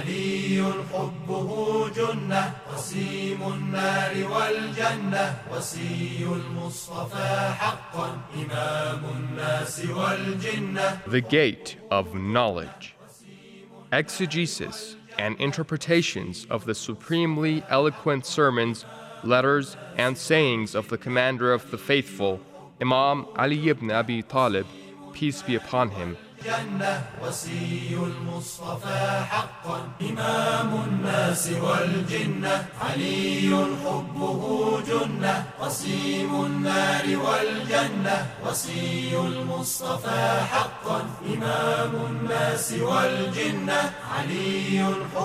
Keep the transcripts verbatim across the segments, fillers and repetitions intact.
علي حبه جنة قسيم النار والجنة وصي المصطفى حقا إمام الناس والجنة. The Gate of Knowledge. Exegesis and interpretations of the supremely eloquent sermons, letters, and sayings of the Commander of the Faithful, Imam Ali ibn Abi Talib, peace be upon him. جنة وصي المصطفى حقا إمام الناس والجنة علي حبه جنة قسيم النار والجنة وصي المصطفى حقا إمام الناس والجنة علي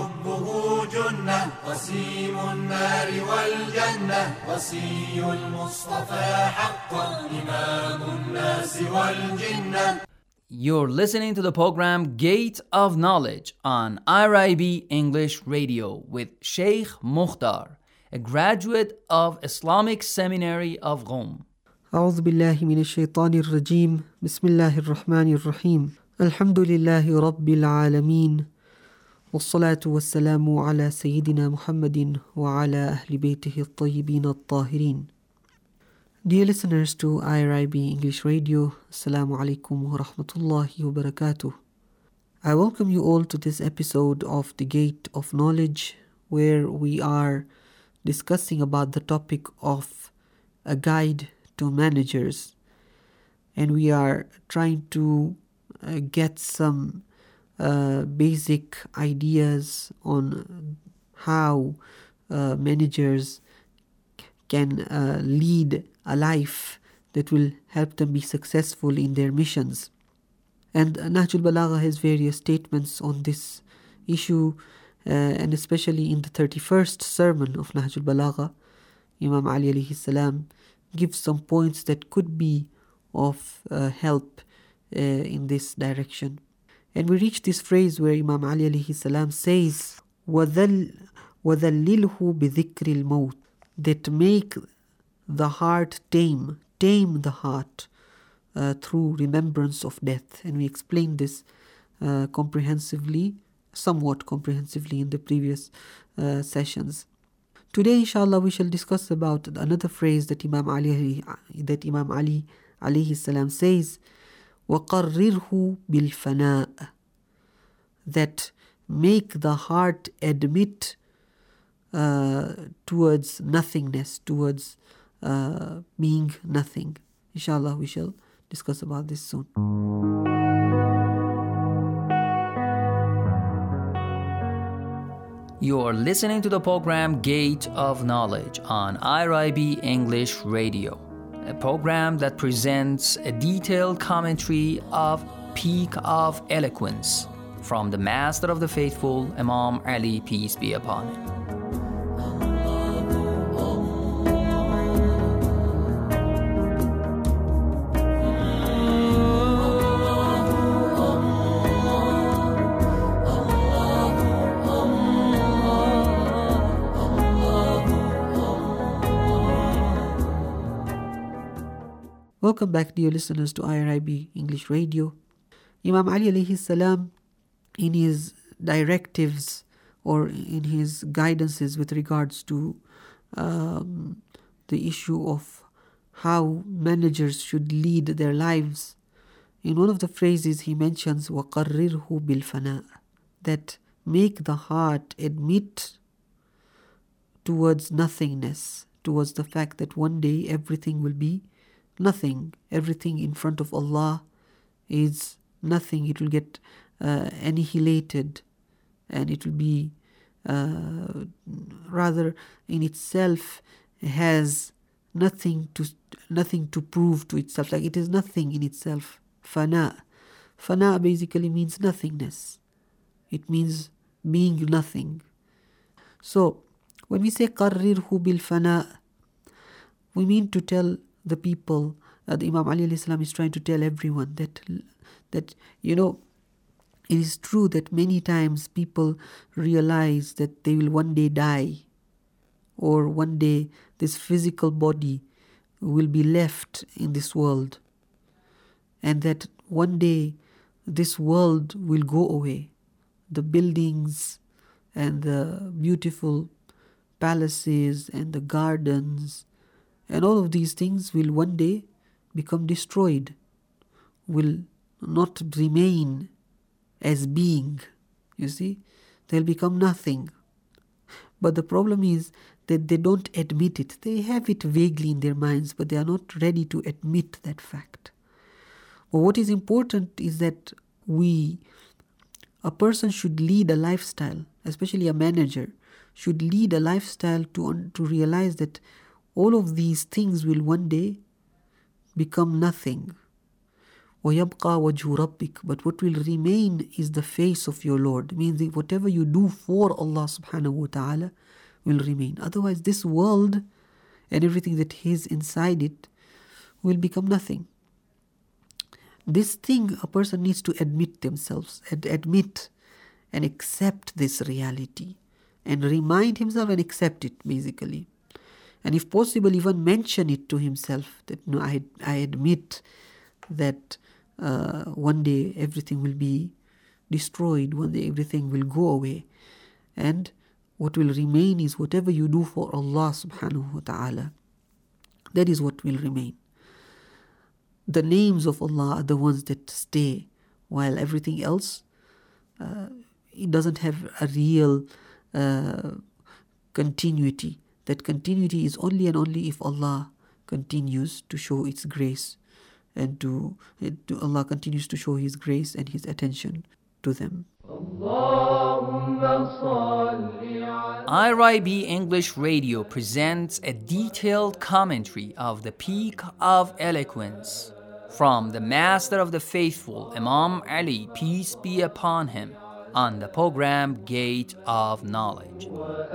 حبه جنة قسيم النار والجنة وصي المصطفى حقا إمام الناس والجنة. You're listening to the program Gate of Knowledge on I R I B English Radio with Sheikh Mukhtar, a graduate of Islamic Seminary of Qom. أعوذ بالله من الشيطان الرجيم بسم الله الرحمن الرحيم الحمد لله رب العالمين والصلاة والسلام على سيدنا محمد وعلى أهل بيته الطيبين الطاهرين. Dear listeners to I R I B English Radio, Assalamu alaikum wa rahmatullahi wa barakatuh. I welcome you all to this episode of The Gate of Knowledge, where we are discussing about the topic of a guide to managers. And we are trying to uh, get some uh, basic ideas on how uh, managers can uh, lead a life that will help them be successful in their missions. And Nahjul Balagha has various statements on this issue, uh, and especially in the thirty-first sermon of Nahjul Balagha, Imam Ali alayhi salam gives some points that could be of uh, help uh, in this direction. And we reach this phrase where Imam Ali alayhi salam says, وَذَلِّلْهُ بِذِكْرِ الْمَوْتِ, that make the heart tame, tame the heart uh, through remembrance of death. And we explained this uh, comprehensively, somewhat comprehensively in the previous uh, sessions. Today, inshallah, we shall discuss about another phrase that Imam Ali that Imam Ali alayhi salam says, وَقَرِّرْهُ بِالْفَنَاءِ, that make the heart admit uh, towards nothingness, towards Uh, being nothing. Inshallah, we shall discuss about this soon. You are listening to the program Gate of Knowledge on I R I B English Radio, a program that presents a detailed commentary of Peak of Eloquence from the Master of the Faithful, Imam Ali, peace be upon him. Welcome back, dear listeners, to I R I B English Radio. Imam Ali alayhi salam, in his directives or in his guidances with regards to um, the issue of how managers should lead their lives, in one of the phrases he mentions وَقَرِّرْهُ بِالْفَنَاءِ, that make the heart admit towards nothingness, towards the fact that one day everything will be nothing. Everything in front of Allah is nothing. It will get uh, annihilated, and it will be uh, rather in itself has nothing to nothing to prove to itself. Like it is nothing in itself. Fana. Fana basically means nothingness. It means being nothing. So when we say qarrirhu bil fana, we mean to tell the people, uh, the Imam Ali alayhi salam is trying to tell everyone that, that you know, it is true that many times people realize that they will one day die, or one day this physical body will be left in this world, and that one day this world will go away. The buildings, and the beautiful palaces and the gardens and all of these things will one day become destroyed, will not remain as being. You see, they'll become nothing. But the problem is that they don't admit it. They have it vaguely in their minds, but they are not ready to admit that fact. But what is important is that we, a person should lead a lifestyle, especially a manager, should lead a lifestyle to, to realize that all of these things will one day become nothing. وَيَبْقَى وَجْهُ رَبِّكَ. But what will remain is the face of your Lord. Means that whatever you do for Allah subhanahu wa ta'ala will remain. Otherwise this world and everything that is inside it will become nothing. This thing a person needs to admit themselves, and admit and accept this reality, and remind himself and accept it basically. And if possible, even mention it to himself that no, I, I admit that uh, one day everything will be destroyed, one day everything will go away. And what will remain is whatever you do for Allah subhanahu wa ta'ala. That is what will remain. The names of Allah are the ones that stay, while everything else, uh, it doesn't have a real uh, continuity. That continuity is only and only if Allah continues to show its grace, and to, to Allah continues to show His grace and His attention to them. I R I B English Radio presents a detailed commentary of the Peak of Eloquence from the Master of the Faithful, Imam Ali, peace be upon him, on the program Gate of Knowledge.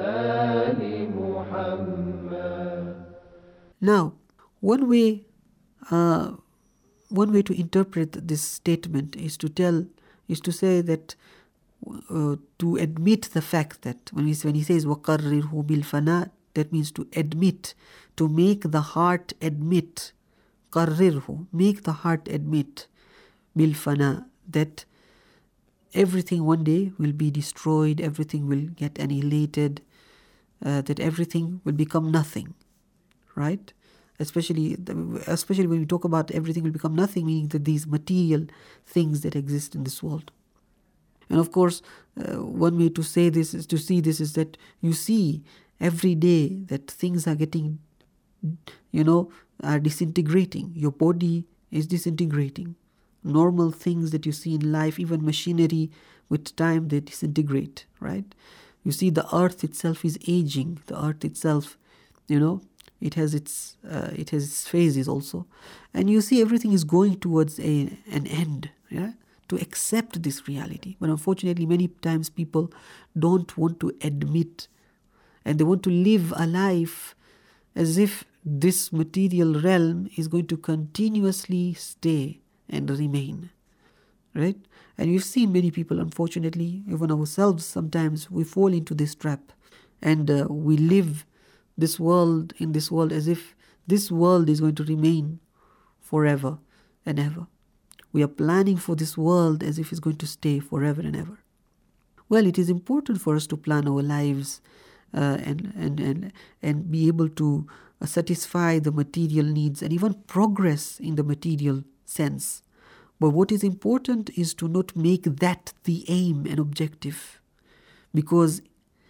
Now, one way, uh, one way to interpret this statement is to tell, is to say that, uh, to admit the fact that when he, when he says وَقَرِّرْهُ بِالْفَنَاءِ, that means to admit, to make the heart admit. قَرِّرْهُ, make the heart admit, بِالْفَنَاءِ, that everything one day will be destroyed, everything will get annihilated, uh, that everything will become nothing, right? Especially, especially when we talk about everything will become nothing, meaning that these material things that exist in this world. And of course, uh, one way to say this is to see this is that you see every day that things are getting, you know, are disintegrating. Your body is disintegrating. Normal things that you see in life, even machinery, with time they disintegrate, right? You see the earth itself is aging. The earth itself, you know, it has its uh, it has its phases also, and you see everything is going towards a an end. Yeah, to accept this reality, but unfortunately, many times people don't want to admit, and they want to live a life as if this material realm is going to continuously stay and remain, right? And we've seen many people, unfortunately, even ourselves, sometimes we fall into this trap, and uh, we live this world in this world as if this world is going to remain forever and ever. We are planning for this world as if it's going to stay forever and ever. Well, it is important for us to plan our lives uh, and, and, and, and be able to uh, satisfy the material needs and even progress in the material sense. But what is important is to not make that the aim and objective, because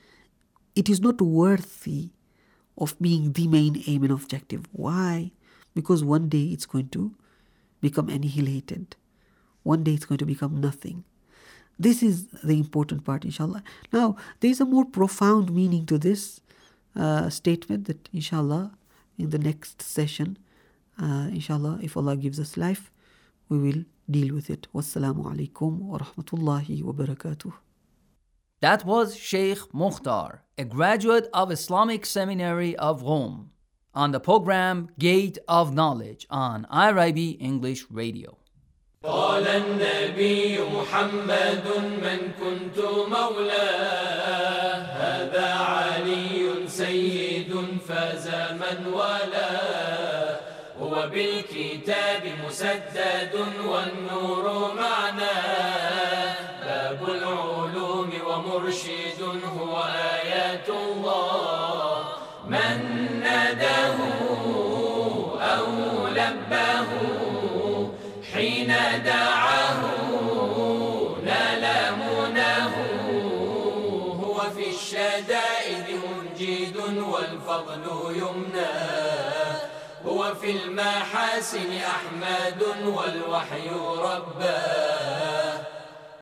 it is not worthy of being the main aim and objective. Why? Because one day it's going to become annihilated. One day it's going to become nothing. This is the important part, inshallah. Now, there is a more profound meaning to this uh, statement that, inshallah, in the next session, uh, inshallah, if Allah gives us life, we will deal with it. Wassalamu alaikum wa rahmatullahi wa barakatuh. That was Sheikh Mukhtar, a graduate of Islamic Seminary of Rome, on the program Gate of Knowledge on I R I B English Radio. قال النبي محمد من كنت مولاه هذا علي سيد فاز من ولاه هو بالكتاب مسدد والنور معناه باب العلوم ومرشد هو آيات الله. من ناداه أو لباه حين دعاه نال مناه. هو في الشدائد مجيد والفضل يمناه. هو في المحاسن أحمد والوحي رباه.